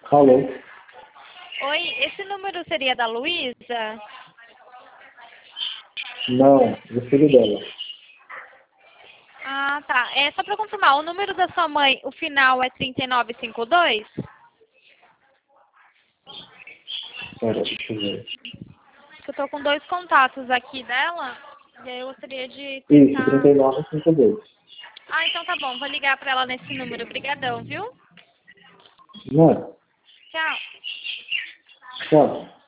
Alô? Oi, esse número seria da Luísa? Não, do filho dela. Ah, tá. É só para confirmar, o número da sua mãe, o final é 3952? Pera, deixa eu ver. Eu tô com dois contatos aqui dela, e aí eu gostaria de Isso, tentar... 39,52. Ah, então tá bom, vou ligar para ela nesse número. Obrigadão, viu? Não, Tchau. tchau.